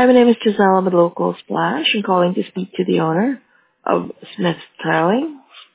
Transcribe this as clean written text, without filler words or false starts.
Hi, my name is Giselle. I'm with Local Splash. I'm calling to speak to the owner of Smith Tiling.